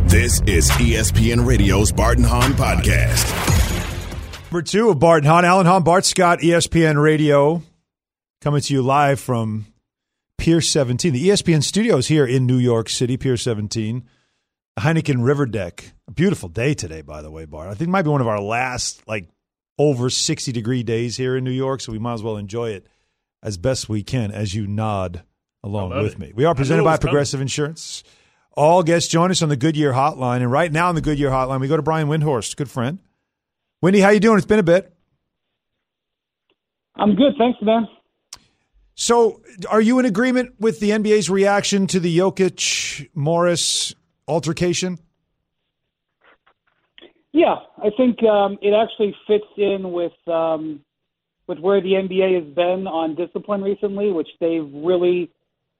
This is ESPN Radio's Bart and Hahn Podcast. Number 2 of Bart and Hahn. Alan Hahn, Bart Scott, ESPN Radio, coming to you live from Pier 17. The ESPN studios here in New York City, Pier 17. Heineken River Deck. A beautiful day today, by the way, Bart. I think it might be one of our last, over 60-degree days here in New York, so we might as well enjoy it as best we can as you nod along with me. We are presented by Progressive Insurance. All guests join us on the Goodyear Hotline, and right now on the Goodyear Hotline, we go to Brian Windhorst, good friend. Windy, how you doing? It's been a bit. I'm good, thanks, man. So, are you in agreement with the NBA's reaction to the Jokic-Morris altercation? Yeah, I think it actually fits in with where the NBA has been on discipline recently, which they've really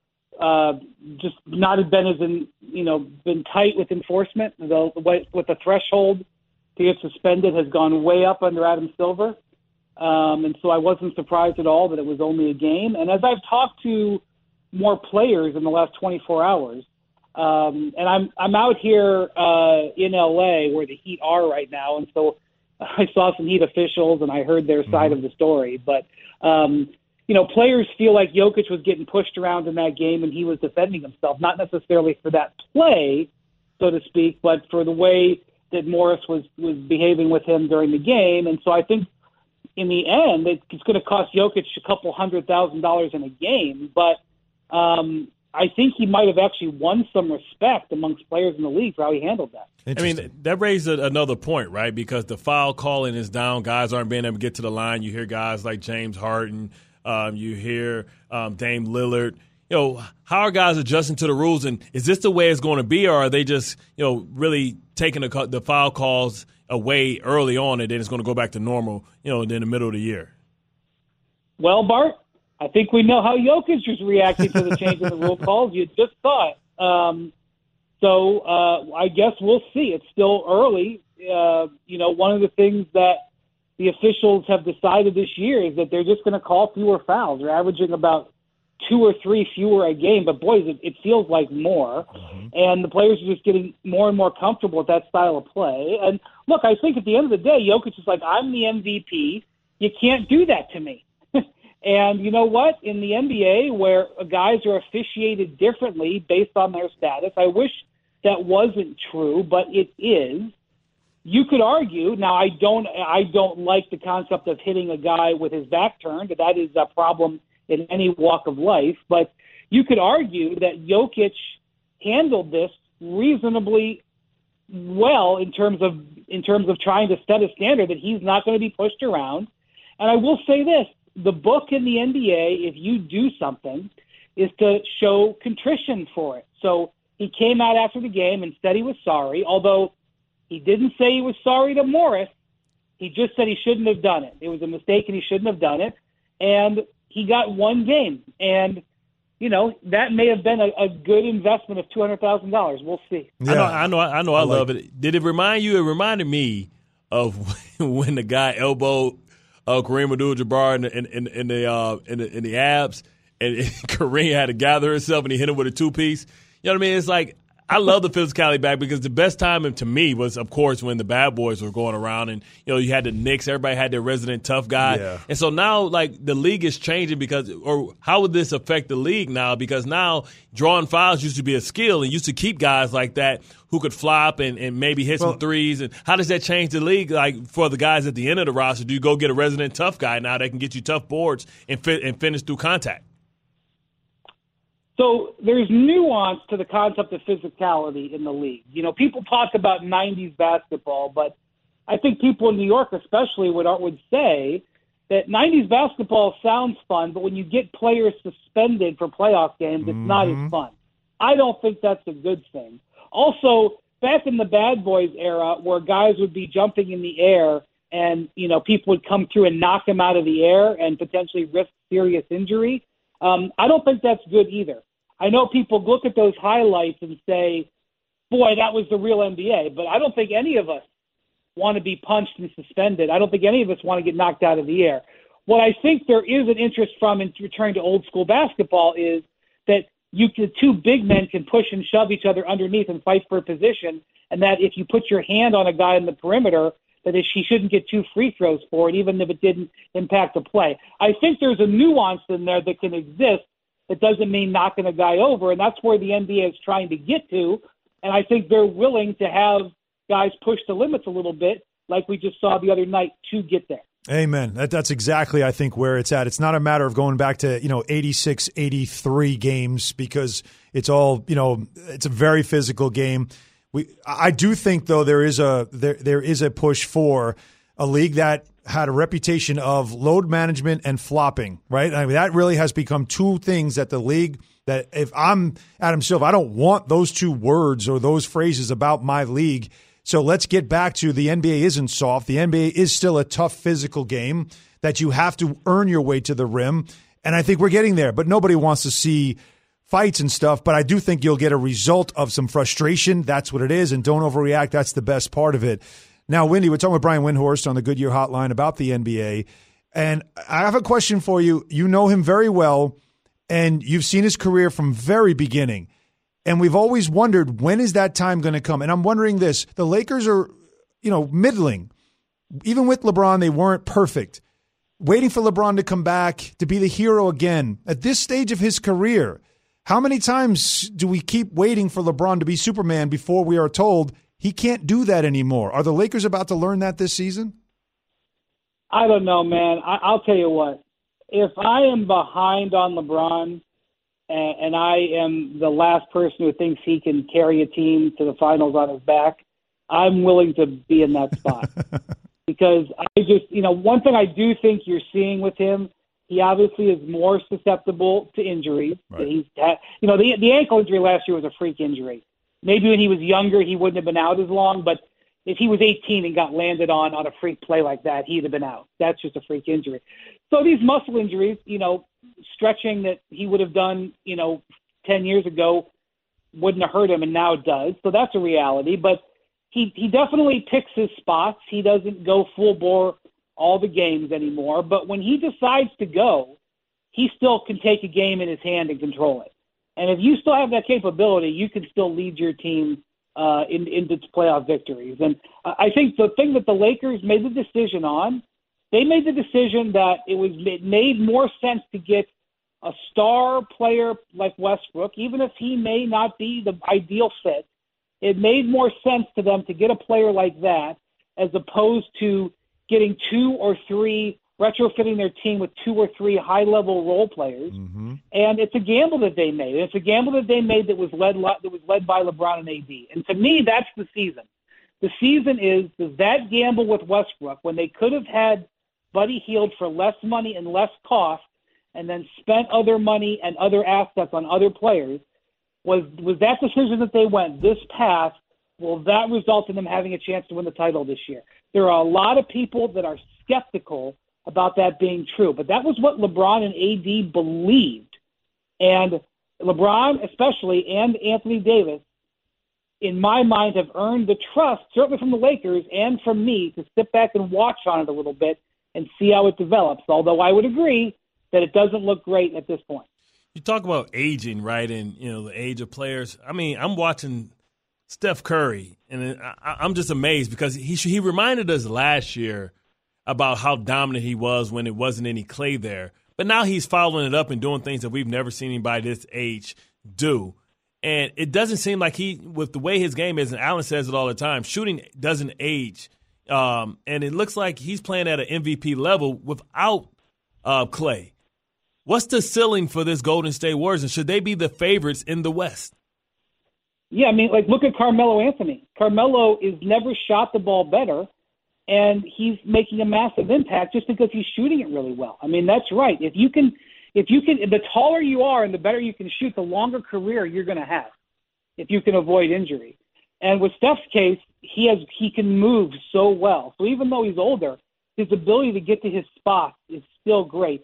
just not been been tight with enforcement. With the threshold to get suspended has gone way up under Adam Silver. And so I wasn't surprised at all that it was only a game. And as I've talked to more players in the last 24 hours, and I'm out here in LA where the Heat are right now, and so I saw some Heat officials and I heard their side of the story. But players feel like Jokic was getting pushed around in that game and he was defending himself, not necessarily for that play, so to speak, but for the way that Morris was behaving with him during the game. And so I think in the end, it's going to cost Jokic a couple $100,000 in a game, but I think he might have actually won some respect amongst players in the league for how he handled that. I mean, that raised another point, right? Because the foul calling is down. Guys aren't being able to get to the line. You hear guys like James Harden. You hear Dame Lillard. How are guys adjusting to the rules? And is this the way it's going to be, or are they just, really taking the foul calls away early on and then it's going to go back to normal, in the middle of the year? Well, Bart, I think we know how Jokic is reacting to the change in the rule calls. You just saw it. So I guess we'll see. It's still early. One of the things that the officials have decided this year is that they're just going to call fewer fouls. They're averaging about 2 or 3 fewer a game, but boys, it feels like more. And the players are just getting more and more comfortable with that style of play. And look, I think at the end of the day, Jokic is like, I'm the MVP. You can't do that to me. And you know what? In the NBA, where guys are officiated differently based on their status, I wish that wasn't true, but it is. You could argue, now I don't like the concept of hitting a guy with his back turned. That is a problem in any walk of life. But you could argue that Jokic handled this reasonably well in terms of trying to set a standard that he's not going to be pushed around. And I will say this, the book in the NBA, if you do something, is to show contrition for it. So he came out after the game and said he was sorry, although he didn't say he was sorry to Morris. He just said he shouldn't have done it. It was a mistake and he shouldn't have done it. And he got one game. And, that may have been a good investment of $200,000. We'll see. Yeah. I know. I love it. Did it remind you? It reminded me of when the guy elbowed Kareem Abdul-Jabbar in the abs, and Kareem had to gather himself and he hit him with a 2-piece. You know what I mean? It's like, I love the physicality back because the best time to me was, of course, when the bad boys were going around and, you had the Knicks, everybody had their resident tough guy. Yeah. And so now, the league is changing or how would this affect the league now? Because now drawing fouls used to be a skill and used to keep guys like that who could flop and maybe hit some threes. And how does that change the league? For the guys at the end of the roster, do you go get a resident tough guy now that can get you tough boards and finish through contact? So there's nuance to the concept of physicality in the league. People talk about 90s basketball, but I think people in New York especially would say that 90s basketball sounds fun, but when you get players suspended for playoff games, it's not as fun. I don't think that's a good thing. Also, back in the bad boys era where guys would be jumping in the air and, people would come through and knock them out of the air and potentially risk serious injury, I don't think that's good either. I know people look at those highlights and say, boy, that was the real NBA, but I don't think any of us want to be punched and suspended. I don't think any of us want to get knocked out of the air. What I think there is an interest from in returning to old school basketball is that the two big men can push and shove each other underneath and fight for a position, and that if you put your hand on a guy in the perimeter, that he shouldn't get 2 free throws for it, even if it didn't impact the play. I think there's a nuance in there that can exist that doesn't mean knocking a guy over, and that's where the NBA is trying to get to, and I think they're willing to have guys push the limits a little bit, like we just saw the other night, to get there. Amen. That's exactly, I think, where it's at. It's not a matter of going back to, 86, 83 games, because it's all, it's a very physical game. I do think, though, there is a push for a league that had a reputation of load management and flopping, right? I mean, that really has become two things that the league, that if I'm Adam Silver, I don't want those two words or those phrases about my league. So let's get back to the NBA isn't soft. The NBA is still a tough physical game that you have to earn your way to the rim. And I think we're getting there, but nobody wants to see fights and stuff. But I do think you'll get a result of some frustration. That's what it is. And don't overreact. That's the best part of it. Now, Windy, we're talking with Brian Windhorst on the Goodyear Hotline about the NBA. And I have a question for you. You know him very well, and you've seen his career from very beginning. And we've always wondered, when is that time going to come? And I'm wondering this. The Lakers are, middling. Even with LeBron, they weren't perfect. Waiting for LeBron to come back, to be the hero again. At this stage of his career, how many times do we keep waiting for LeBron to be Superman before we are told he can't do that anymore? Are the Lakers about to learn that this season? I don't know, man. I'll tell you what. If I am behind on LeBron, and I am the last person who thinks he can carry a team to the finals on his back, I'm willing to be in that spot. Because I just, one thing I do think you're seeing with him, he obviously is more susceptible to injuries. Right. He's had, the ankle injury last year was a freak injury. Maybe when he was younger, he wouldn't have been out as long, but if he was 18 and got landed on a freak play like that, he'd have been out. That's just a freak injury. So these muscle injuries, stretching that he would have done, 10 years ago wouldn't have hurt him, and now it does. So that's a reality. But he definitely picks his spots. He doesn't go full bore all the games anymore. But when he decides to go, he still can take a game in his hand and control it. And if you still have that capability, you can still lead your team into playoff victories. And I think the thing that the Lakers made the decision on, they made the decision that it made more sense to get a star player like Westbrook, even if he may not be the ideal fit. It made more sense to them to get a player like that as opposed to getting 2 or 3, retrofitting their team with 2 or 3 high-level role players. Mm-hmm. And it's a gamble that they made. It's a gamble that they made that was led by LeBron and AD. And to me, that's the season. The season is that gamble with Westbrook, when they could have had Buddy Hield for less money and less cost, and then spent other money and other assets on other players, was that decision that they went this path, will that result in them having a chance to win the title this year? There are a lot of people that are skeptical about that being true, but that was what LeBron and AD believed. And LeBron especially and Anthony Davis, in my mind, have earned the trust, certainly from the Lakers and from me, to sit back and watch on it a little bit and see how it develops, although I would agree that it doesn't look great at this point. You talk about aging, right, and the age of players. I mean, I'm watching Steph Curry, and I'm just amazed because he reminded us last year about how dominant he was when it wasn't any Clay there. But now he's following it up and doing things that we've never seen anybody this age do. And it doesn't seem like with the way his game is, and Allen says it all the time, shooting doesn't age. And it looks like he's playing at an MVP level without Clay. What's the ceiling for this Golden State Warriors, and should they be the favorites in the West? Yeah, I mean, look at Carmelo Anthony. Carmelo is never shot the ball better, and he's making a massive impact just because he's shooting it really well. I mean, that's right. If you can, the taller you are and the better you can shoot, the longer career you're going to have if you can avoid injury. And with Steph's case, he can move so well. So even though he's older, his ability to get to his spot is still great.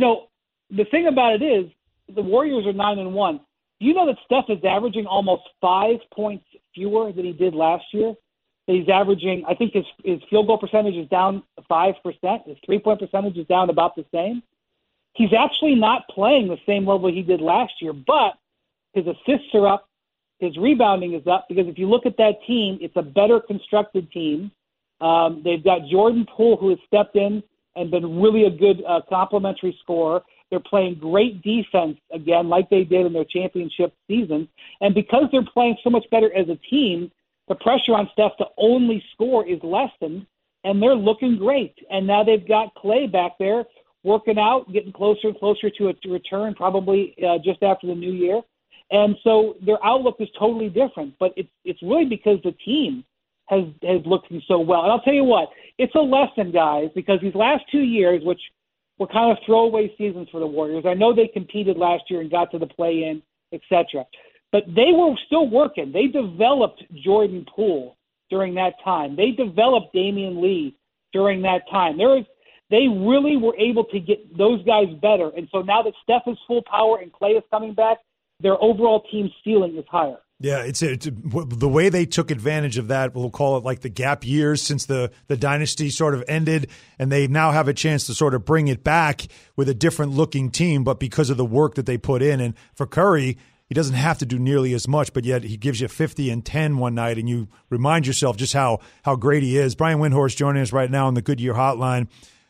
The thing about it is the Warriors are 9-1. Do you know that Steph is averaging almost 5 points fewer than he did last year? He's averaging, I think his field goal percentage is down 5%. His three-point percentage is down about the same. He's actually not playing the same level he did last year, but His assists are up. His rebounding is up, because if you look at that team, it's a better constructed team. They've got Jordan Poole, who has stepped in and been really a good complementary scorer. They're playing great defense again, like they did in their championship season. And because they're playing so much better as a team, the pressure on Steph to only score is lessened, and they're looking great. And now they've got Clay back there working out, getting closer and closer to a return, probably just after the new year. And so their outlook is totally different. But it's really because the team has looking so well. And I'll tell you what, it's a lesson, guys, because these last 2 years, which were kind of throwaway seasons for the Warriors. I know they competed last year and got to the play-in, etc. But they were still working. They developed Jordan Poole during that time. They developed Damian Lee during that time. They really were able to get those guys better. And so now that Steph is full power and Clay is coming back, their overall team ceiling is higher. Yeah, it's the way they took advantage of that. We'll call it like the gap years since the dynasty sort of ended, and they now have a chance to sort of bring it back with a different looking team, but because of the work that they put in. And for Curry, he doesn't have to do nearly as much, but yet he gives you 50 and 10 one night, and you remind yourself just how great he is. Brian Windhorst joining us right now on the Goodyear Hotline.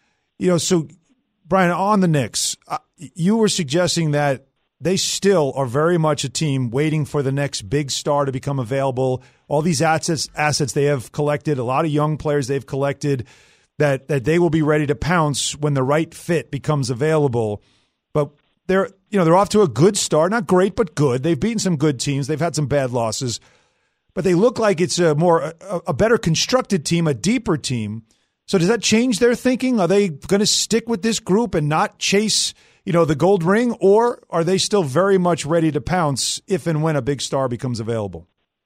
So Brian, on the Knicks, you were suggesting that they still are very much a team waiting for the next big star to become available. All these assets they have collected, a lot of young players they've collected, that they will be ready to pounce when the right fit becomes available. But they're off to a good start, not great, but good. They've beaten some good teams. They've had some bad losses, but they look like it's a better constructed team, a deeper team. So does that change their thinking? Are they going to stick with this group and not chase the gold ring, or are they still very much ready to pounce if and when a big star becomes available?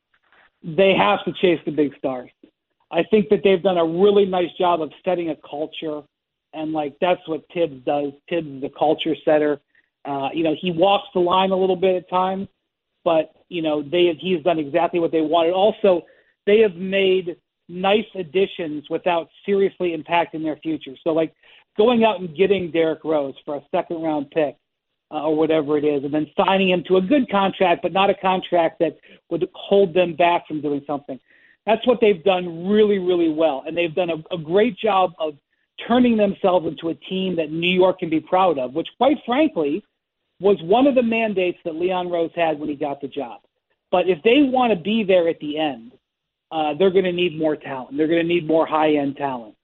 They have to chase the big stars. I think that they've done a really nice job of setting a culture, and that's what Tibbs does. Tibbs is a culture setter. He walks the line a little bit at times, but he's done exactly what they wanted. Also, they have made nice additions without seriously impacting their future. So going out and getting Derrick Rose for a second-round pick or whatever it is, and then signing him to a good contract, but not a contract that would hold them back from doing something. That's what they've done really, really well. And they've done a great job of turning themselves into a team that New York can be proud of, which, quite frankly, was one of the mandates that Leon Rose had when he got the job. But if they want to be there at the end, they're going to need more talent. They're going to need more high-end talent.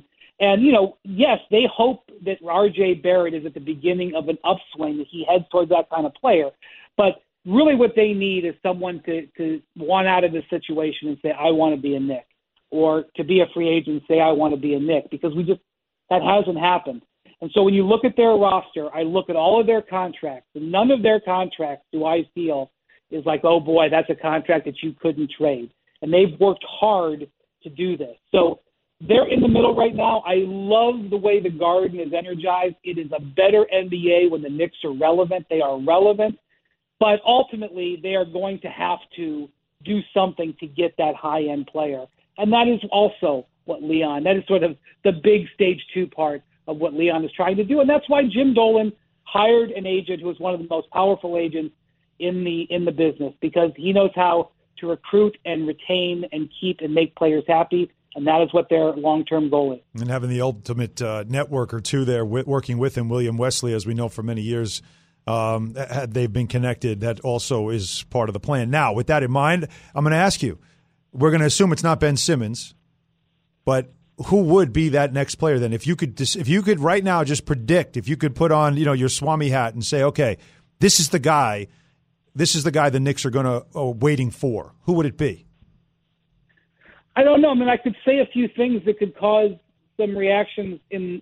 Yes, they hope that R.J. Barrett is at the beginning of an upswing, that he heads towards that kind of player. But really what they need is someone to want out of the situation and say, I want to be a Knick, or to be a free agent and say, I want to be a Knick, because that hasn't happened. And so when you look at their roster, I look at all of their contracts, and none of their contracts do I feel is like, oh boy, that's a contract that you couldn't trade. And they've worked hard to do this. So they're in the middle right now. I love the way the Garden is energized. It is a better NBA when the Knicks are relevant. They are relevant. But ultimately, they are going to have to do something to get that high-end player. And that is also that is sort of the big stage 2 part of what Leon is trying to do. And that's why Jim Dolan hired an agent who is one of the most powerful agents in the business, because he knows how to recruit and retain and keep and make players happy. And that is what their long-term goal is. And having the ultimate network or two there working with him, William Wesley, as we know for many years, they've been connected. That also is part of the plan. Now, with that in mind, I'm going to ask you, we're going to assume it's not Ben Simmons, but who would be that next player then? If you could right now just predict, if you could put on your Swami hat and say, okay, this is the guy the Knicks are going to waiting for, who would it be? I don't know. I mean, I could say a few things that could cause some reactions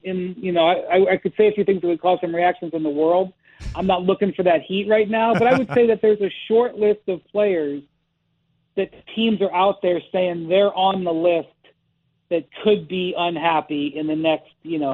I could say a few things that would cause some reactions in the world. I'm not looking for that heat right now, but I would say that there's a short list of players that teams are out there saying they're on the list that could be unhappy in the next,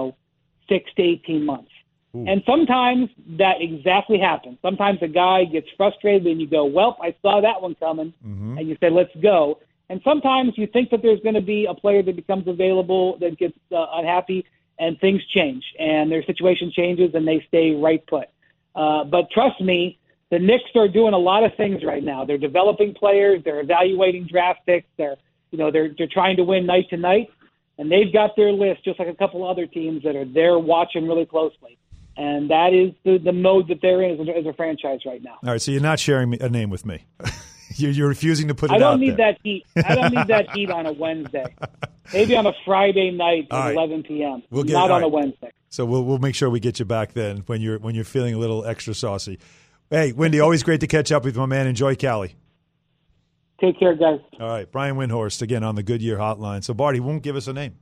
6 to 18 months. Ooh. And sometimes that exactly happens. Sometimes a guy gets frustrated and you go, well, I saw that one coming, and you say, let's go. And sometimes you think that there's going to be a player that becomes available that gets unhappy, and things change, and their situation changes, and they stay right put. But trust me, the Knicks are doing a lot of things right now. They're developing players. They're evaluating draft picks. They're trying to win night to night, and they've got their list just like a couple other teams that are there watching really closely. And that is the mode that they're in as a franchise right now. All right, so you're not sharing a name with me. You're refusing to put it out there. I don't need that heat. I don't need that heat on a Wednesday. Maybe on a Friday night at 11 p.m. Not on a Wednesday. So we'll make sure we get you back then when you're feeling a little extra saucy. Hey, Wendy, always great to catch up with you, my man. Enjoy Cali. Take care, guys. All right, Brian Windhorst again on the Goodyear Hotline. So Bart, he won't give us a name.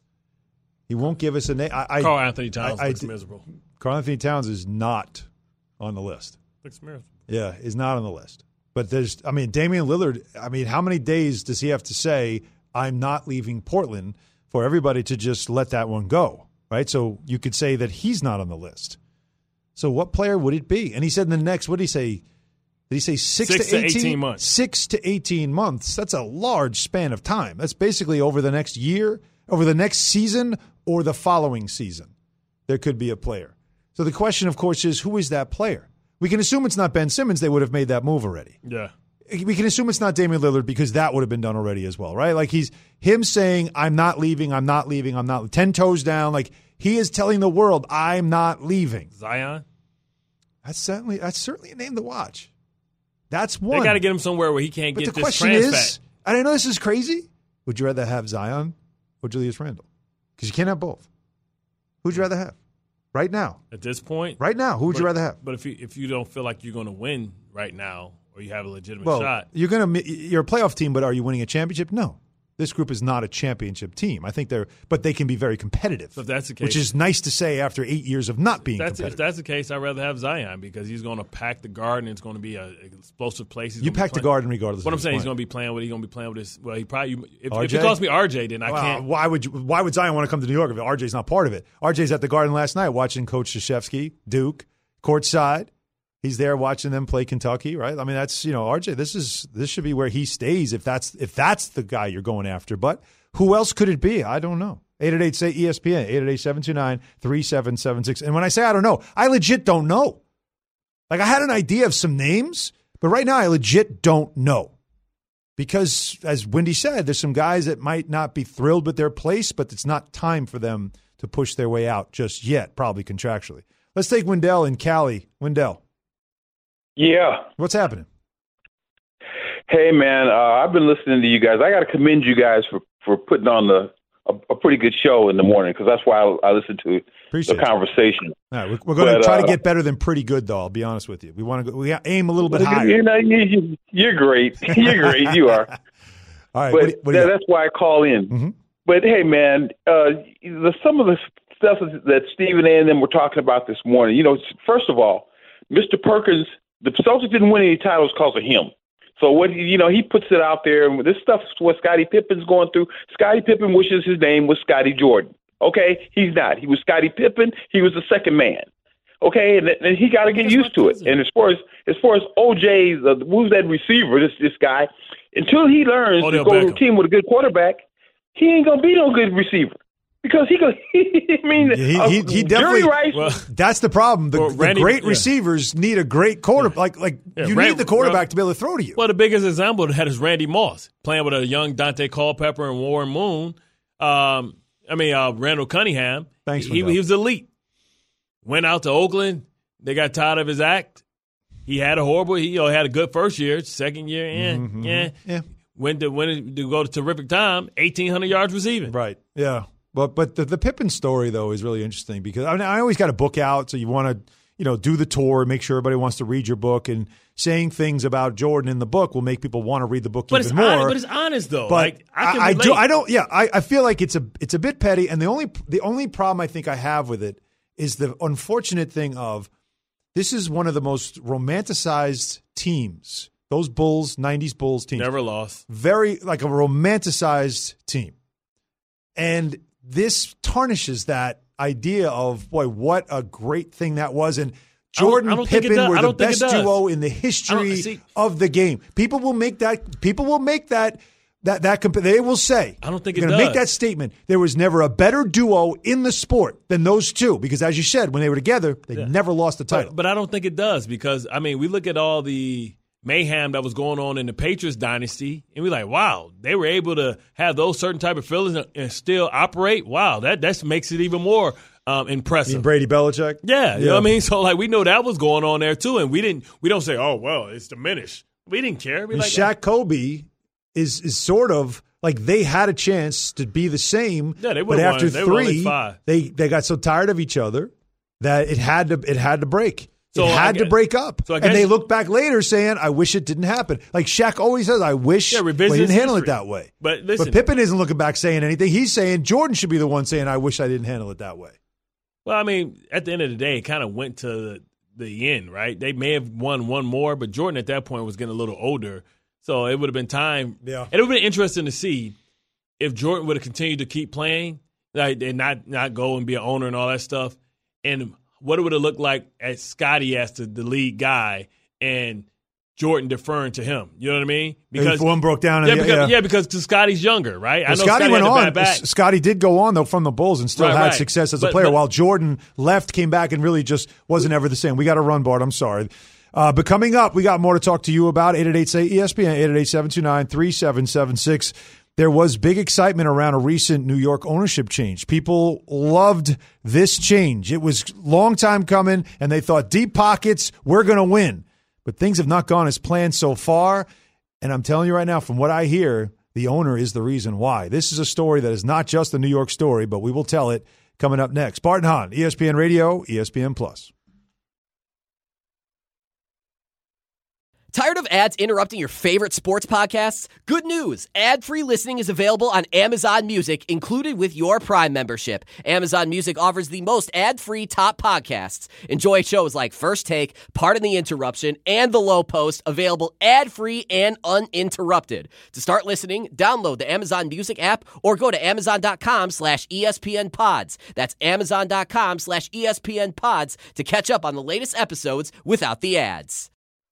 He won't give us a name. Karl Anthony Towns looks miserable. Karl Anthony Towns is not on the list. Looks miserable. Yeah, is not on the list. But Damian Lillard, how many days does he have to say, I'm not leaving Portland, for everybody to just let that one go, right? So you could say that he's not on the list. So what player would it be? And he said in the next, what did he say? Did he say 6 to 18 months? 6 to 18 months. That's a large span of time. That's basically over the next year, over the next season, or the following season. There could be a player. So the question, of course, is who is that player? We can assume it's not Ben Simmons. They would have made that move already. Yeah. We can assume it's not Damian Lillard because that would have been done already as well, right? Like him saying, I'm not leaving, 10 toes down. Like he is telling the world, I'm not leaving. Zion? That's certainly a name to watch. That's one. They got to get him somewhere where he can't get this trans fat. But the question is, and I know this is crazy, would you rather have Zion or Julius Randle? Because you can't have both. Who'd you rather have? Right now. At this point? Right now. Who would you rather have? But if you don't feel like you're going to win right now or you have a legitimate shot. You're a playoff team, but are you winning a championship? No. This group is not a championship team. I think but they can be very competitive. So if that's the case, which is nice to say after 8 years of not being competitive. If that's the case, I'd rather have Zion because he's going to pack the Garden. It's going to be an explosive place. You pack the Garden regardless. What I'm saying, he's going to be playing with. He's going to be playing with his. Well, he probably. If it calls me RJ, then I can't. Why would Zion want to come to New York if RJ's not part of it? RJ's at the Garden last night watching Coach Krzyzewski, Duke, courtside. He's there watching them play Kentucky, right? I mean, that's RJ. This should be where he stays if that's the guy you're going after. But who else could it be? I don't know. 888-SAY-ESPN, 888-729-3776. And when I say I don't know, I legit don't know. Like I had an idea of some names, but right now I legit don't know. Because as Wendy said, there's some guys that might not be thrilled with their place, but it's not time for them to push their way out just yet, probably contractually. Let's take Wendell in Cali. Wendell. Yeah. What's happening? Hey, man, I've been listening to you guys. I got to commend you guys for putting on a pretty good show in the morning because that's why I listen to the conversation. All right, we're going to try to get better than pretty good, though. I'll be honest with you. We aim a little bit higher. You're great. You're great. You are. All right. But that's why I call in. Mm-hmm. But, hey, man, some of the stuff that Stephen A. and them were talking about this morning, first of all, Mr. Perkins, the Celtics didn't win any titles because of him. So what he puts it out there. This stuff is what Scottie Pippen's going through. Scottie Pippen wishes his name was Scottie Jordan. Okay, he's not. He was Scottie Pippen. He was the second man. Okay, and he got to get used to it. And as far as OJ, who's that receiver? This guy, until he learns to go to a team with a good quarterback, he ain't gonna be no good receiver. Because he definitely. That's the problem. The great receivers need a great quarterback. You need the quarterback to be able to throw to you. Well, the biggest example that is Randy Moss playing with a young Dante Culpepper and Warren Moon. Randall Cunningham. Thanks. He was elite. Went out to Oakland. They got tired of his act. He had a horrible. He had a good first year, second year, yeah. Went to go to terrific time. 1,800 yards receiving. Right. Yeah. But the Pippen story, though, is really interesting because I always got a book out, so you want to do the tour, make sure everybody wants to read your book, and saying things about Jordan in the book will make people want to read the book even more. But it's honest, though. But I feel like it's a bit petty, and the only problem I think I have with it is the unfortunate thing of this is one of the most romanticized teams. Those Bulls, 90s Bulls teams. Never lost. Very, like a romanticized team. And this tarnishes that idea of, boy, what a great thing that was. And Jordan and Pippen were the best duo in the history of the game. People will make that They will say, I don't think they're it going to does. make that statement. There was never a better duo in the sport than those two, because as you said, when they were together, they never lost the title. But I don't think it does, because we look at all the mayhem that was going on in the Patriots dynasty, and we're like, wow, they were able to have those certain type of feelings and still operate. Wow, that makes it even more impressive. You mean Brady Belichick? Yeah, you know what I mean? So we know that was going on there too, and we don't say, oh well, it's diminished. We didn't care. Shaq Kobe is sort of like they had a chance to be the same. Yeah, but after three, they got so tired of each other that it had to break. So it had to break up. So and they look back later saying, I wish it didn't happen. Like Shaq always says, I wish we didn't handle it that way. But listen, Pippen isn't looking back saying anything. He's saying Jordan should be the one saying, I wish I didn't handle it that way. Well, at the end of the day, it kind of went to the end, right? They may have won one more, but Jordan at that point was getting a little older. So it would have been time. Yeah. And it would have been interesting to see if Jordan would have continued to keep playing, and not go and be an owner and all that stuff, and what it would have looked like as Scottie as the lead guy and Jordan deferring to him. You know what I mean? Because one broke down. Because Scottie's younger, right? Well, Scottie went on. Scottie did go on, though, from the Bulls and still had success as a player, while Jordan left, came back, and really just wasn't ever the same. We got to run, Bart. I'm sorry. But coming up, we got more to talk to you about. 888-ESPN, 888-729-3776. There was big excitement around a recent New York ownership change. People loved this change. It was a long time coming, and they thought, deep pockets, we're going to win. But things have not gone as planned so far. And I'm telling you right now, from what I hear, the owner is the reason why. This is a story that is not just a New York story, but we will tell it coming up next. Bart and Hahn, ESPN Radio, ESPN Plus. Tired of ads interrupting your favorite sports podcasts? Good news! Ad-free listening is available on Amazon Music, included with your Prime membership. Amazon Music offers the most ad-free top podcasts. Enjoy shows like First Take, Pardon the Interruption, and The Low Post, available ad-free and uninterrupted. To start listening, download the Amazon Music app or go to Amazon.com/ESPN Pods. That's Amazon.com/ESPN Pods to catch up on the latest episodes without the ads.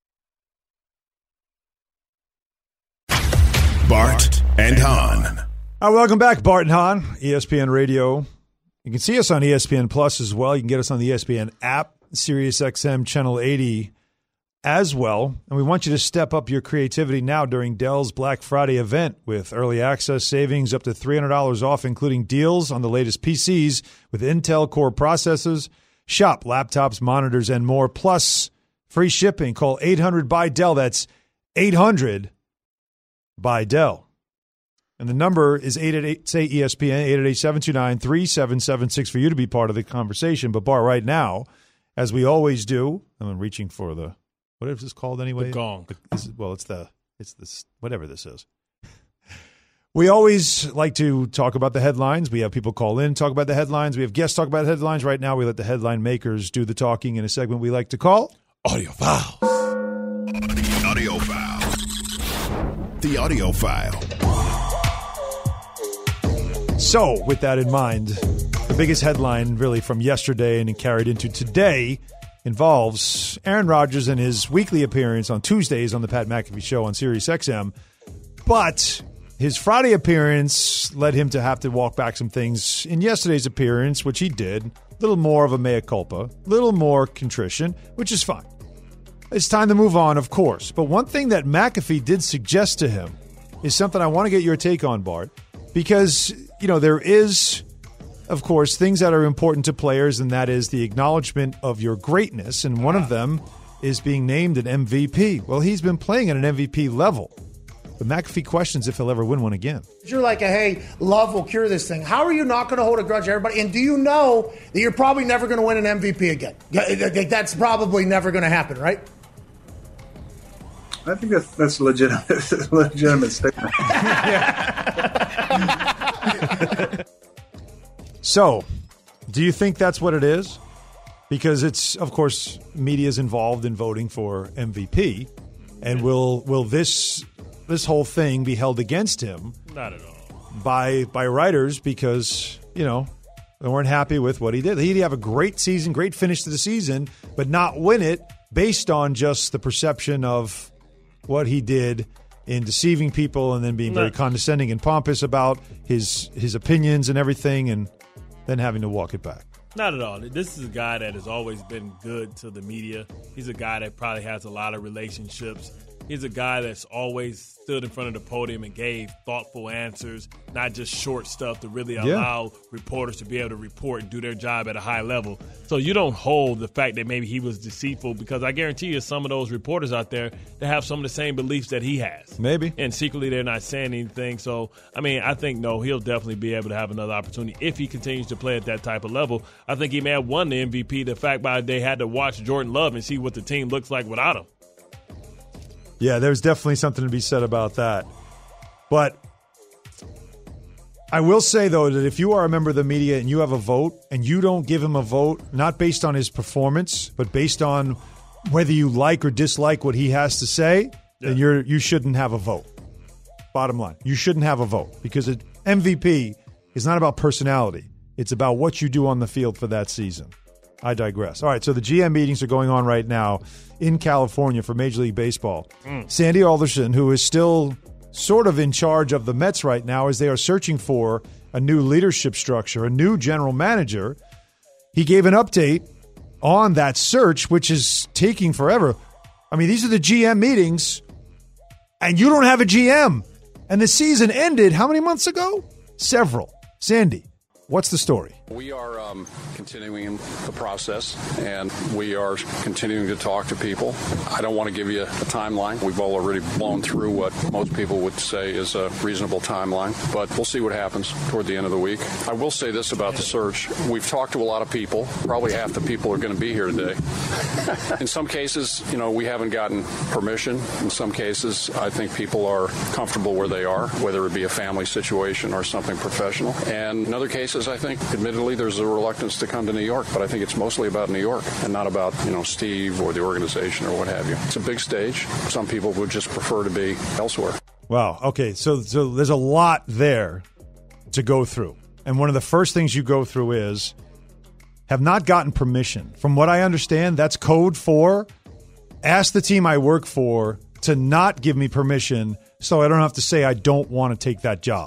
Bart and Hahn. All right, welcome back, Bart and Hahn, ESPN Radio. You can see us on ESPN Plus as well. You can get us on the ESPN app, SiriusXM Channel 80 as well. And we want you to step up your creativity now during Dell's Black Friday event with early access savings up to $300 off, including deals on the latest PCs with Intel Core processors, shop, laptops, monitors, and more, plus free shipping. Call 800-BY-DELL. That's 800 by Dell. And the number is 888-SAY-ESPN, 888-729-3776 for you to be part of the conversation. But Bart, right now, as we always do, I'm reaching for the, what is this called anyway? The gong. It's this, whatever this is. We always like to talk about the headlines. We have people call in, talk about the headlines. We have guests talk about headlines. Right now, we let the headline makers do the talking in a segment we like to call Audio Files. Audio File. The Audio File. So, with that in mind, the biggest headline really from yesterday and carried into today involves Aaron Rodgers and his weekly appearance on Tuesdays on the Pat McAfee Show on SiriusXM. But his Friday appearance led him to have to walk back some things in yesterday's appearance, which he did. A little more of a mea culpa, a little more contrition, which is fine. It's time to move on, of course. But one thing that McAfee did suggest to him is something I want to get your take on, Bart, because, there is, of course, things that are important to players, and that is the acknowledgement of your greatness. And one of them is being named an MVP. Well, he's been playing at an MVP level. But McAfee questions if he'll ever win one again. You're like, hey, love will cure this thing. How are you not going to hold a grudge to everybody? And do you know that you're probably never going to win an MVP again? That's probably never going to happen, right? I think that's a legitimate statement. So, do you think that's what it is? Because it's, of course, media's involved in voting for MVP, and will this whole thing be held against him? Not at all. By writers because, they weren't happy with what he did. He'd have a great season, great finish to the season, but not win it based on just the perception of what he did in deceiving people and then being very condescending and pompous about his opinions and everything, and then having to walk it back. Not at all. This is a guy that has always been good to the media. He's a guy that probably has a lot of relationships. He's a guy that's always stood in front of the podium and gave thoughtful answers, not just short stuff to really allow reporters to be able to report and do their job at a high level. So you don't hold the fact that maybe he was deceitful, because I guarantee you some of those reporters out there that have some of the same beliefs that he has. Maybe. And secretly they're not saying anything. So, I think, he'll definitely be able to have another opportunity if he continues to play at that type of level. I think he may have won the MVP. The fact by they had to watch Jordan Love and see what the team looks like without him. Yeah, there's definitely something to be said about that. But I will say, though, that if you are a member of the media and you have a vote and you don't give him a vote, not based on his performance, but based on whether you like or dislike what he has to say, then you shouldn't have a vote. Bottom line, you shouldn't have a vote, because MVP is not about personality. It's about what you do on the field for that season. I digress. All right, so the GM meetings are going on right now in California for Major League Baseball. Sandy Alderson, who is still sort of in charge of the Mets right now as they are searching for a new leadership structure, a new general manager, he gave an update on that search, which is taking forever. I mean, these are the GM meetings, and you don't have a GM. And the season ended how many months ago? Several. Sandy, what's the story? We are continuing the process, and we are continuing to talk to people. I don't want to give you a timeline. We've already blown through what most people would say is a reasonable timeline, but we'll see what happens toward the end of the week. I will say this about the search. We've talked to a lot of people. Probably half the people are going to be here today. In some cases, we haven't gotten permission. In some cases, I think people are comfortable where they are, whether it be a family situation or something professional. And in other cases, I think, admittedly, there's a reluctance to come to New York, but I think it's mostly about New York and not about, Steve or the organization or what have you. It's a big stage. Some people would just prefer to be elsewhere. Wow. Okay. So there's a lot there to go through. And one of the first things you go through is have not gotten permission. From what I understand, that's code for ask the team I work for to not give me permission so I don't have to say I don't want to take that job.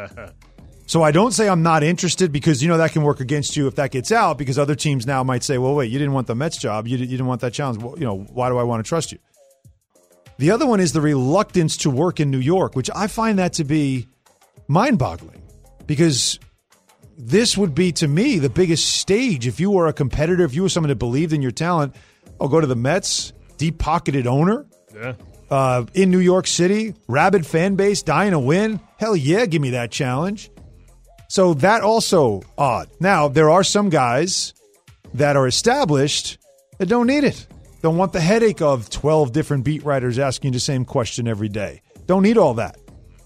So I don't say I'm not interested, because, that can work against you if that gets out, because other teams now might say, well, wait, you didn't want the Mets job. You didn't want that challenge. Well, why do I want to trust you? The other one is the reluctance to work in New York, which I find that to be mind-boggling, because this would be, to me, the biggest stage. If you were a competitor, if you were someone that believed in your talent, go to the Mets, deep-pocketed owner. Yeah. In New York City, rabid fan base, dying to win. Hell yeah, give me that challenge. So that also odd. Now, there are some guys that are established that don't need it. Don't want the headache of 12 different beat writers asking the same question every day. Don't need all that.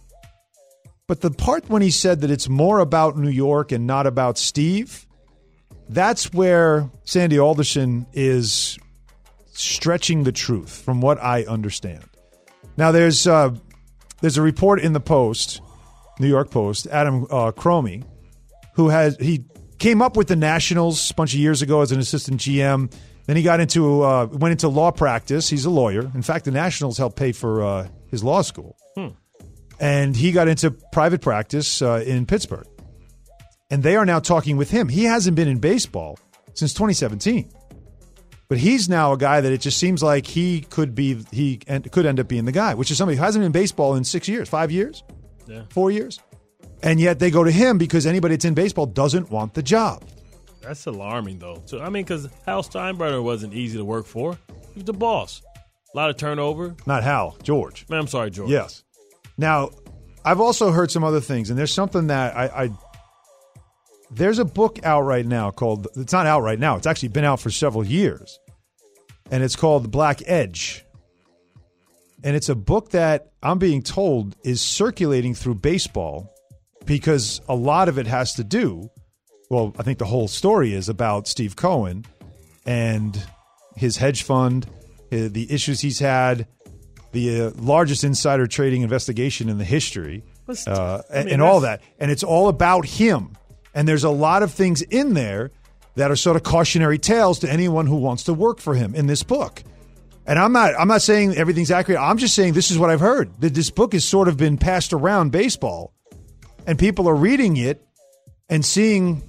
But the part when he said that it's more about New York and not about Steve, that's where Sandy Alderson is stretching the truth, from what I understand. Now, there's a report in the Post, New York Post, Adam Cromie, he came up with the Nationals a bunch of years ago as an assistant GM. Then he went into law practice. He's a lawyer. In fact, the Nationals helped pay for his law school. And he got into private practice in Pittsburgh. And they are now talking with him. He hasn't been in baseball since 2017. But he's now a guy that it just seems like he could end up being the guy, which is somebody who hasn't been in baseball in 6 years, 5 years, 4 years. And yet they go to him because anybody that's in baseball doesn't want the job. That's alarming, though. So, because Hal Steinbrenner wasn't easy to work for. He was the boss. A lot of turnover. Not Hal, George. I'm sorry, George. Yes. Now, I've also heard some other things, and there's something that there's a book out right now called, it's not out right now, it's actually been out for several years, and it's called The Black Edge. And it's a book that I'm being told is circulating through baseball because a lot of it has to do, well, I think the whole story is about Steve Cohen and his hedge fund, the issues he's had, the largest insider trading investigation in the history, and all that. And it's all about him. And there's a lot of things in there that are sort of cautionary tales to anyone who wants to work for him in this book. And I'm not saying everything's accurate. I'm just saying this is what I've heard. That this book has sort of been passed around baseball, and people are reading it and seeing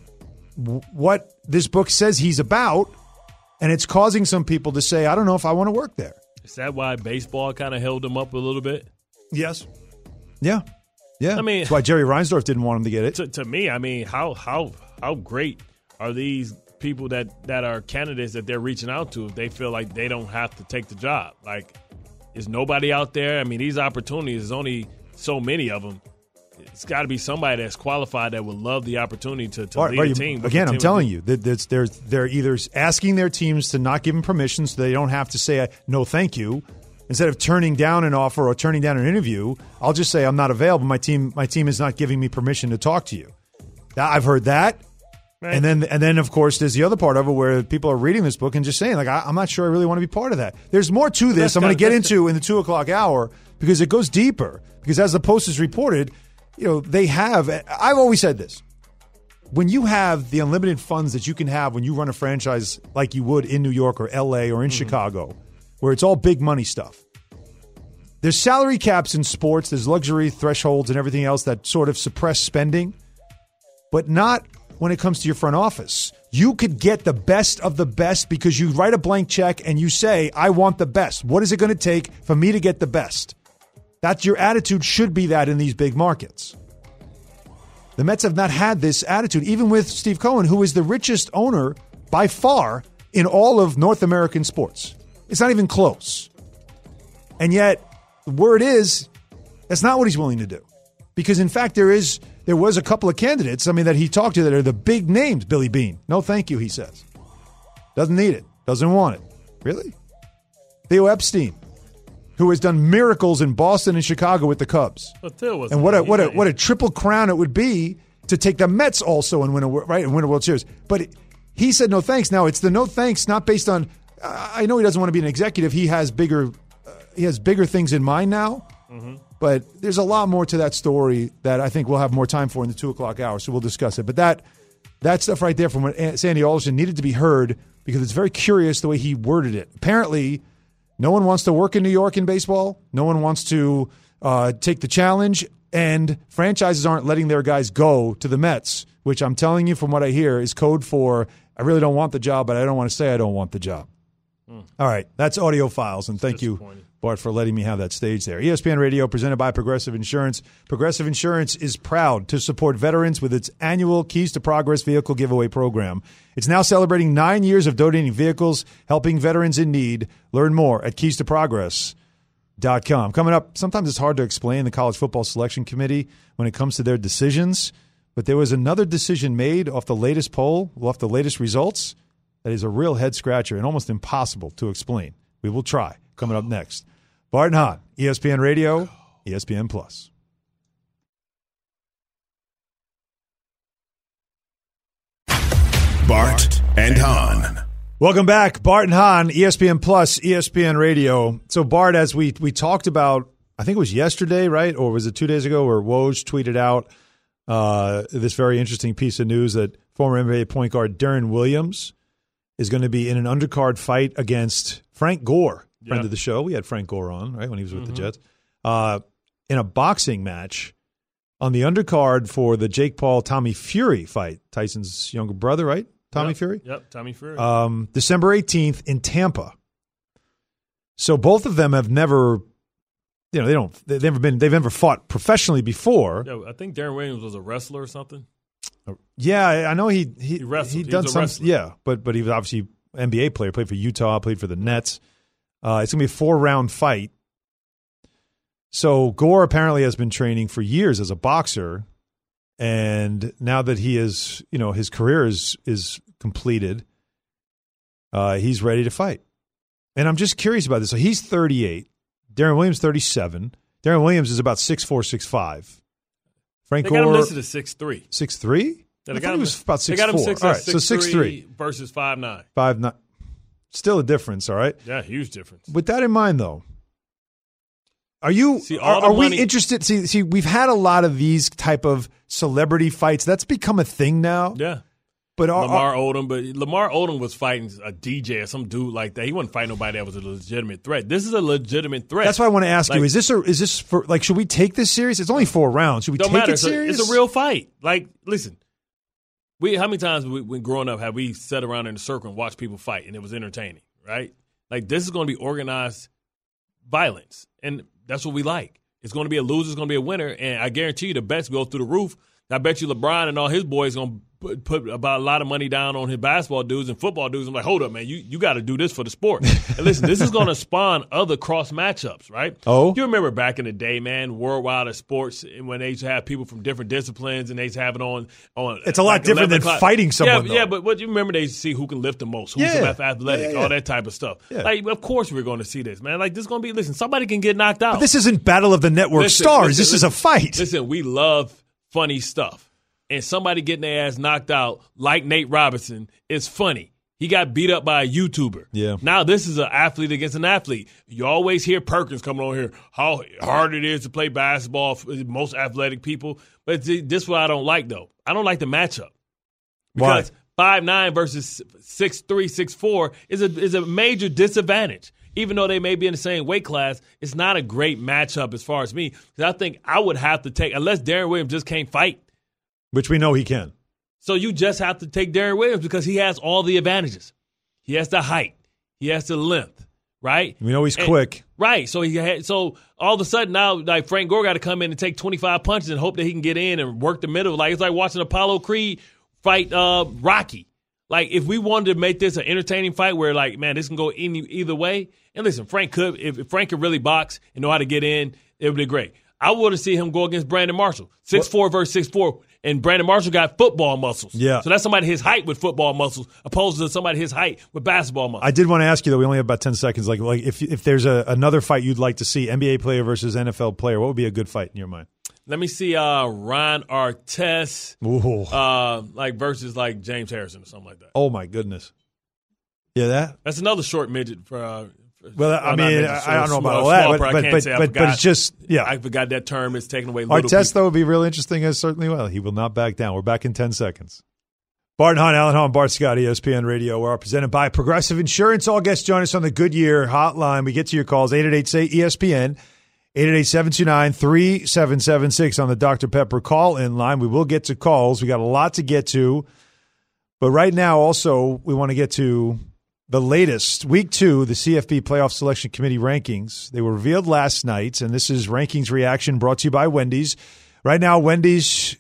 what this book says he's about, and it's causing some people to say, I don't know if I want to work there. Is that why baseball kind of held him up a little bit? Yes. Yeah. Yeah. I mean, that's why Jerry Reinsdorf didn't want him to get it. To me, I mean, how great are these people that are candidates that they're reaching out to if they feel like they don't have to take the job? Like, is nobody out there? I mean, these opportunities, there's only so many of them. It's got to be somebody that's qualified that would love the opportunity to lead a team. Again, I'm telling you, that they're either asking their teams to not give them permission so they don't have to say no thank you. Instead of turning down an offer or turning down an interview, I'll just say I'm not available. My team is not giving me permission to talk to you. I've heard that. Right. And then of course there's the other part of it where people are reading this book and just saying, like, I'm not sure I really want to be part of that. There's more to this I'm going to get into in the 2 o'clock hour because it goes deeper. Because as the Post has reported, they have, I've always said this, when you have the unlimited funds that you can have when you run a franchise like you would in New York or LA or in Chicago, where it's all big money stuff. There's salary caps in sports, there's luxury thresholds and everything else that sort of suppress spending, but not when it comes to your front office. You could get the best of the best because you write a blank check and you say, I want the best. What is it going to take for me to get the best? That's your attitude should be that in these big markets. The Mets have not had this attitude, even with Steve Cohen, who is the richest owner by far in all of North American sports. It's not even close. And yet, the word is, that's not what he's willing to do. Because, in fact, there was a couple of candidates, that he talked to that are the big names. Billy Beane. No, thank you, he says. Doesn't need it. Doesn't want it. Really? Theo Epstein, who has done miracles in Boston and Chicago with the Cubs. And what a triple crown it would be to take the Mets also and win a World Series. But he said no thanks. Now, it's the no thanks not based on I know he doesn't want to be an executive. He has bigger things in mind now. Mm-hmm. But there's a lot more to that story that I think we'll have more time for in the 2 o'clock hour, so we'll discuss it. But that stuff right there from what Sandy Alderson needed to be heard because it's very curious the way he worded it. Apparently, no one wants to work in New York in baseball. No one wants to take the challenge, and franchises aren't letting their guys go to the Mets, which I'm telling you from what I hear is code for I really don't want the job, but I don't want to say I don't want the job. All right, that's Audio Files, and thank you, Bart, for letting me have that stage there. ESPN Radio, presented by Progressive Insurance. Progressive Insurance is proud to support veterans with its annual Keys to Progress vehicle giveaway program. It's now celebrating 9 years of donating vehicles, helping veterans in need. Learn more at keystoprogress.com. Coming up, sometimes it's hard to explain the College Football Selection Committee when it comes to their decisions, but there was another decision made off the latest poll, off the latest results, that is a real head-scratcher and almost impossible to explain. We will try. Coming up next. Bart and Hahn, ESPN Radio, ESPN+. Bart and Hahn. Welcome back. Bart and Hahn, ESPN+, ESPN Radio. So, Bart, as we talked about, I think it was yesterday, right? Or was it 2 days ago where Woj tweeted out this very interesting piece of news that former NBA point guard Deron Williams is going to be in an undercard fight against Frank Gore, friend of the show. We had Frank Gore on, right, when he was with the Jets, in a boxing match on the undercard for the Jake Paul-Tommy Fury fight. Tyson's younger brother, right? Tommy Fury? Yep, Tommy Fury. December 18th in Tampa. So both of them have never, they've never fought professionally before. Yeah, I think Deron Williams was a wrestler or something. Yeah, I know he wrestled. He'd done some. Wrestler. Yeah, but he was obviously an NBA player. Played for Utah. Played for the Nets. It's gonna be a 4-round fight. So Gore apparently has been training for years as a boxer, and now that he is, his career is completed, he's ready to fight. And I'm just curious about this. So he's 38. Deron Williams 37. Deron Williams is about 6'4", 6'5". Frank Gore, got him listed as 6'3". 6'3"? I thought he was about 6'4". They got him 6'3", all right, so 6'3" versus 5'9". 5'9". Still a difference, all right? Yeah, huge difference. With that in mind, though, are we interested? See, we've had a lot of these type of celebrity fights. That's become a thing now. Yeah. But Lamar Odom. But Lamar Odom was fighting a DJ or some dude like that. He wasn't fighting nobody that was a legitimate threat. This is a legitimate threat. That's why I want to ask you: Is this for like? Should we take this serious? It's only 4 rounds. Should we take it serious? It's a real fight. Like, listen, how many times when growing up have we sat around in a circle and watched people fight and it was entertaining, right? Like, this is going to be organized violence, and that's what we like. It's going to be a loser. It's going to be a winner, and I guarantee you the bets go through the roof. I bet you LeBron and all his boys going to put about a lot of money down on his basketball dudes and football dudes. I'm like, hold up, man, you got to do this for the sport. And listen, this is going to spawn other cross matchups, right? Oh, you remember back in the day, man, worldwide of sports, when they used to have people from different disciplines and they used to have it on. It's a lot different than fighting someone. Yeah, but you remember they used to see who can lift the most, who's the most athletic, all that type of stuff. Yeah. Like, of course we're going to see this, man. Like, this is going to be. Listen, somebody can get knocked out. But this isn't Battle of the Network Stars. This is a fight. Listen, we love funny stuff. And somebody getting their ass knocked out, like Nate Robinson, is funny. He got beat up by a YouTuber. Yeah. Now this is an athlete against an athlete. You always hear Perkins coming on here, how hard it is to play basketball for most athletic people. But this is what I don't like, though. I don't like the matchup. Because 5'9" versus 6'3", 6'4" is a major disadvantage. Even though they may be in the same weight class, it's not a great matchup as far as me. Because I think I would have to take, unless Darren Williams just can't fight. Which we know he can. So you just have to take Darren Williams because he has all the advantages. He has the height. He has the length, right? We know he's quick. Right. So so all of a sudden now, like, Frank Gore got to come in and take 25 punches and hope that he can get in and work the middle. Like, it's like watching Apollo Creed fight Rocky. Like, if we wanted to make this an entertaining fight where, like, man, this can go either way. And listen, Frank could, if Frank could really box and know how to get in, it would be great. I want to see him go against Brandon Marshall. 6'4" versus 6'4", and Brandon Marshall got football muscles. Yeah. So that's somebody his height with football muscles, opposed to somebody his height with basketball muscles. I did want to ask you, though, we only have about 10 seconds. Like if there's another fight you'd like to see, NBA player versus NFL player, what would be a good fight in your mind? Let me see Ron Artest versus like James Harrison or something like that. Oh, my goodness. Yeah, that's another short midget for well, I mean, I don't know about all that, but it's just, yeah. I forgot that term. It's taken away. Artest, though, would be real interesting, as certainly will. He will not back down. We're back in 10 seconds. Bart Hahn, Alan Hahn, Bart Scott, ESPN Radio. We're presented by Progressive Insurance. All guests join us on the Goodyear hotline. We get to your calls, 888-SAY-ESPN, 888-729-3776 on the Dr. Pepper call-in line. We will get to calls. We got a lot to get to. But right now, also, we want to get to the latest, Week 2, the CFP Playoff Selection Committee rankings. They were revealed last night, and this is Rankings Reaction brought to you by Wendy's. Right now at Wendy's,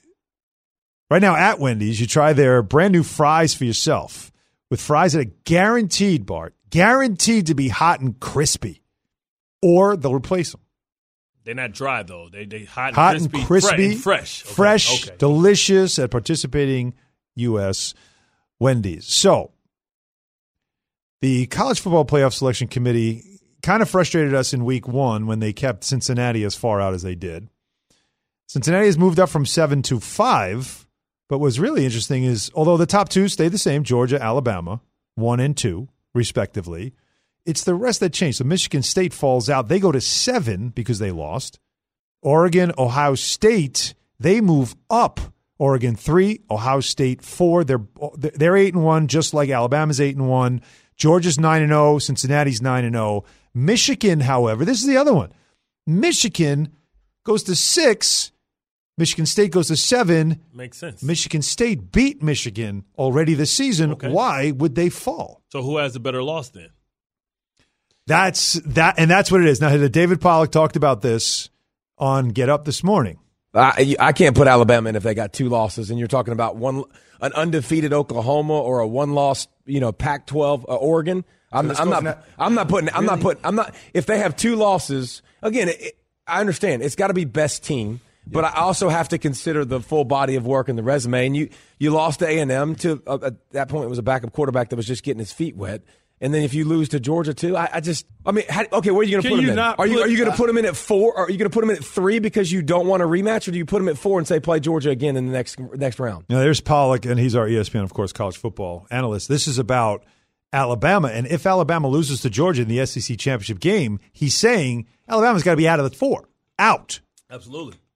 you try their brand new fries for yourself with fries that are guaranteed, Bart, guaranteed to be hot and crispy, or they'll replace them. They're not dry, though. They hot and crispy, fresh. Okay. Fresh, delicious at participating U.S. Wendy's. So, the College Football Playoff Selection Committee kind of frustrated us in Week 1 when they kept Cincinnati as far out as they did. Cincinnati has moved up from 7 to 5, but what's really interesting is, although the top 2 stay the same, Georgia, Alabama, 1 and 2, respectively, it's the rest that changed. So Michigan State falls out. They go to 7 because they lost. Oregon, Ohio State, they move up. Oregon 3, Ohio State 4. They're 8-1, just like Alabama's 8-1. Georgia's 9-0, Cincinnati's 9-0. Michigan, however, this is the other one. Michigan goes to 6. Michigan State goes to 7. Makes sense. Michigan State beat Michigan already this season. Okay. Why would they fall? So who has the better loss then? That's what it is. Now, David Pollack talked about this on Get Up this morning. I can't put Alabama in if they got 2 losses, and you're talking about an undefeated Oklahoma or a 1-loss, Pac-12 Oregon. I'm not putting. If they have 2 losses, again, I understand it's got to be best team, but I also have to consider the full body of work and the resume. And you lost to A&M to at that point it was a backup quarterback that was just getting his feet wet. And then if you lose to Georgia too, where are you going to put him in? Are you going to put him in at 4? Or are you going to put him in at 3 because you don't want a rematch, or do you put him at 4 and say play Georgia again in the next round? Now there's Pollack, and he's our ESPN, of course, college football analyst. This is about Alabama, and if Alabama loses to Georgia in the SEC championship game, he's saying Alabama's got to be out of the 4, out. Absolutely.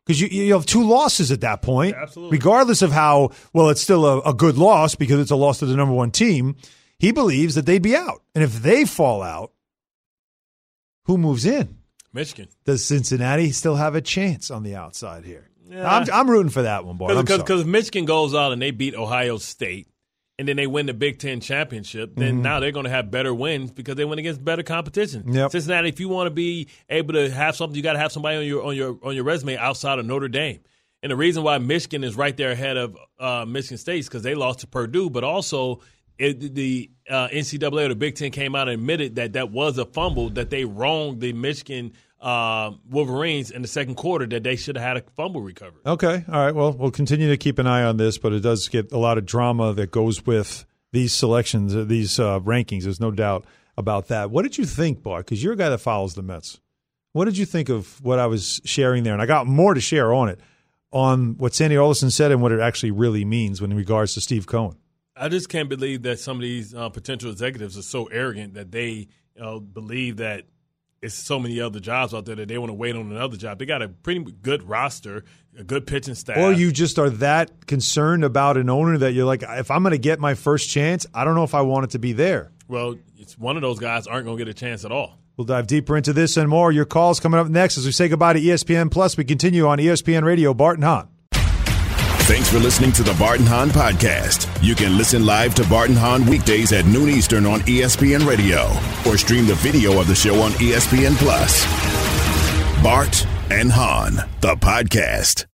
Because you have 2 losses at that point. Yeah, absolutely. Regardless of how, well, it's still a good loss because it's a loss to the number 1 team. He believes that they'd be out. And if they fall out, who moves in? Michigan. Does Cincinnati still have a chance on the outside here? Yeah. I'm rooting for that one, Bart. Because if Michigan goes out and they beat Ohio State, and then they win the Big Ten championship, then now they're going to have better wins because they win against better competition. Yep. Cincinnati, if you want to be able to have something, you got to have somebody on your resume outside of Notre Dame. And the reason why Michigan is right there ahead of Michigan State is because they lost to Purdue, but also the NCAA or the Big Ten came out and admitted that was a fumble, that they wronged the Michigan Wolverines in the second quarter, that they should have had a fumble recovery. Okay. All right. Well, we'll continue to keep an eye on this, but it does get a lot of drama that goes with these selections, these rankings. There's no doubt about that. What did you think, Bart? Because you're a guy that follows the Mets. What did you think of what I was sharing there? And I got more to share on it, on what Sandy Olson said and what it actually really means in regards to Steve Cohen. I just can't believe that some of these potential executives are so arrogant that they believe that it's so many other jobs out there that they want to wait on another job. They got a pretty good roster, a good pitching staff. Or you just are that concerned about an owner that you're like, if I'm going to get my first chance, I don't know if I want it to be there. Well, it's one of those guys aren't going to get a chance at all. We'll dive deeper into this and more. Your calls coming up next as we say goodbye to ESPN Plus. We continue on ESPN Radio, Bart and Hahn. Thanks for listening to the Bart and Hahn podcast. You can listen live to Bart and Hahn weekdays at noon Eastern on ESPN Radio or stream the video of the show on ESPN Plus. Bart and Hahn, the podcast.